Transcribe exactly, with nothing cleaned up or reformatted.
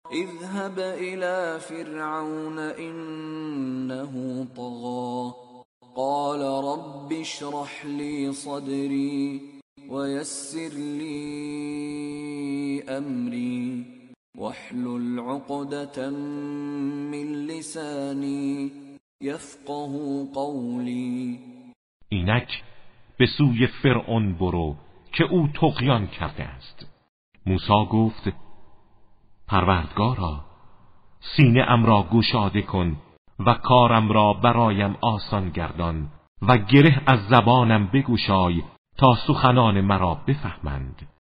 اذهب إلى فرعون إنه طغى قال رب اشرح لي صدري ويسر لي أمري واحلل عقدة من لسانی یفقه قولی. اینک به سوی فرعون برو که او طغیان کرده است. موسی گفت پروردگارا سینه ام را گشاده کن و کارم را برایم آسان گردان و گره از زبانم بگشای تا سخنان مرا بفهمند.